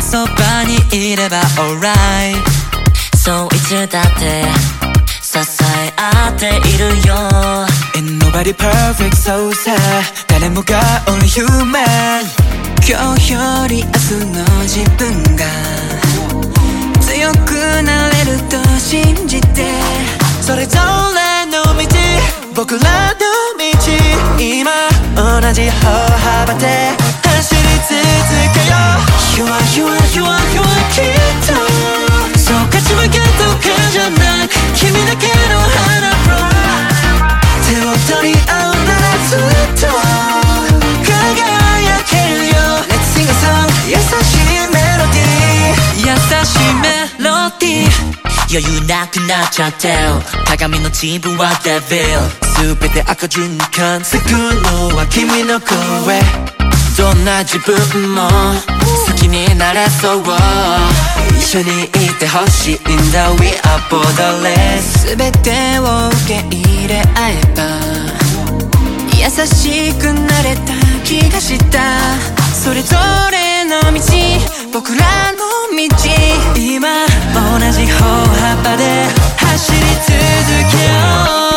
そばにいれば alright そういつだって支え合っているよ And nobody perfect so sad 誰もが only human 今日より明日の自分が強くなれると信じてそれぞれの道僕らの道今同じ歩幅で走り続けよう You are you are you are you are きっとそう勝ち負けとかじゃなく君だけの花 手を取り合うならずっと輝けるよ Let's sing a song 優しいメロディー優しいメロディー余裕なくなっちゃってる鏡の自分はデビル全て赤循環咲くのは君の声どんな自分も好きになれそう一緒にいてほしいんだ We are borderless 全てを受け入れ合えば優しくなれた気がしたそれぞれの道僕らの道今同じ歩幅で走り続けよう